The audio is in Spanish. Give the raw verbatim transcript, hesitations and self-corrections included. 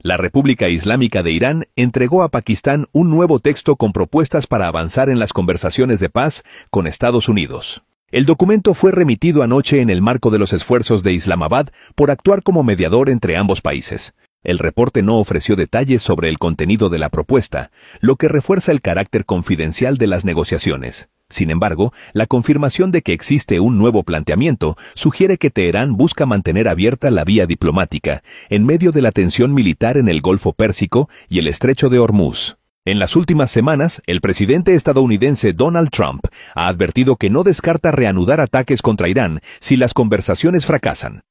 La República Islámica de Irán entregó a Pakistán un nuevo texto con propuestas para avanzar en las conversaciones de paz con Estados Unidos. El documento fue remitido anoche en el marco de los esfuerzos de Islamabad por actuar como mediador entre ambos países. El reporte no ofreció detalles sobre el contenido de la propuesta, lo que refuerza el carácter confidencial de las negociaciones. Sin embargo, la confirmación de que existe un nuevo planteamiento sugiere que Teherán busca mantener abierta la vía diplomática en medio de la tensión militar en el Golfo Pérsico y el Estrecho de Hormuz. En las últimas semanas, el presidente estadounidense Donald Trump ha advertido que no descarta reanudar ataques contra Irán si las conversaciones fracasan.